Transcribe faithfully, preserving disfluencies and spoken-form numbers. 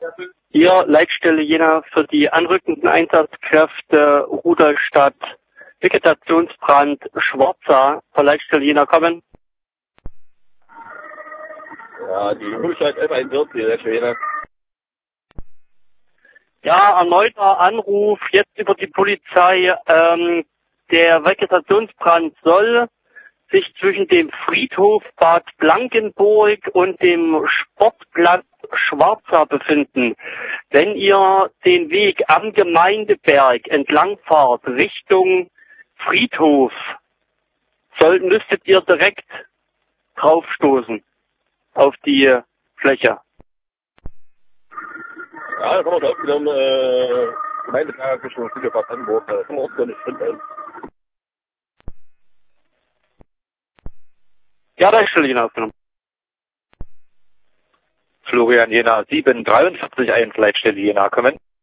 Hier Leitstelle Jena für die anrückenden Einsatzkräfte Rudolstadt, Vegetationsbrand Schwarza, für Leitstelle Jena kommen. Ja, die Rudolstadt elf einundvierzig, Leitstelle Jena. Ja, erneuter Anruf jetzt über die Polizei. Ähm, der Vegetationsbrand soll sich zwischen dem Friedhof Bad Blankenburg und dem Sportplatz Schwarza befinden. Wenn ihr den Weg am Gemeindeberg entlang fahrt, Richtung Friedhof, sollten, müsstet ihr direkt draufstoßen auf die Fläche. Ja, da kommen wir aufgenommen, äh, Gemeindeberg Richtung Friedhof Bad Blankenburg, da kommen wir auch so eine Sprint. Ja, da ist schon Jena aufgenommen. Florian Jena sieben dreiundvierzig eins, Leitstelle Jena kommen.